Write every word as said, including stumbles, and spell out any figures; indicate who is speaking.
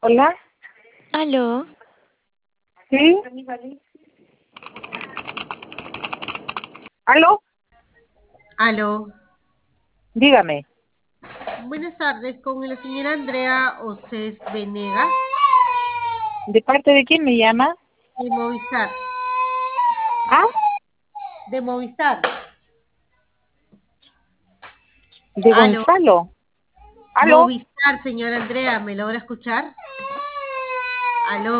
Speaker 1: Hola,
Speaker 2: Aló,
Speaker 1: sí, aló,
Speaker 3: Aló,
Speaker 1: dígame,
Speaker 3: buenas tardes, con la señora Andrea Oces Venegas
Speaker 1: ¿de parte de quién me llama?
Speaker 3: de Movistar,
Speaker 1: Ah,
Speaker 3: de Movistar.
Speaker 1: de
Speaker 3: Aló,
Speaker 1: Gonzalo, aló.
Speaker 3: Movistar, señora Andrea, ¿me logra escuchar? Aló.